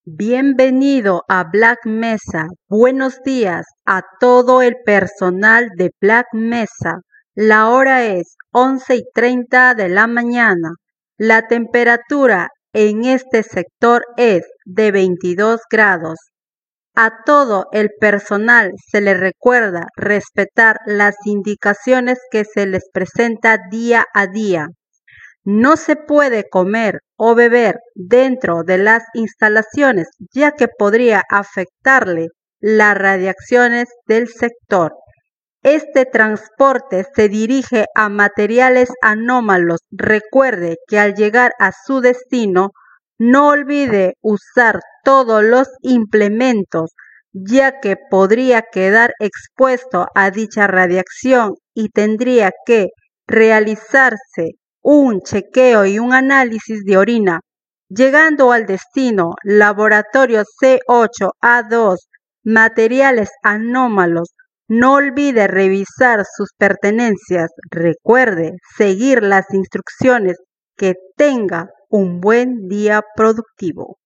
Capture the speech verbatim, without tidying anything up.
Bienvenido a Black Mesa. Buenos días a todo el personal de Black Mesa. La hora es once y treinta de la mañana. La temperatura en este sector es de veintidós grados. A todo el personal se le recuerda respetar las indicaciones que se les presenta día a día. No se puede comer o beber dentro de las instalaciones, ya que podría afectarle las radiaciones del sector. Este transporte se dirige a materiales anómalos. Recuerde que al llegar a su destino, no olvide usar todos los implementos, ya que podría quedar expuesto a dicha radiación y tendría que realizarse un chequeo y un análisis de orina. Llegando al destino, laboratorio C ocho A dos, materiales anómalos. No olvide revisar sus pertenencias. Recuerde seguir las instrucciones. Que tenga un buen día productivo.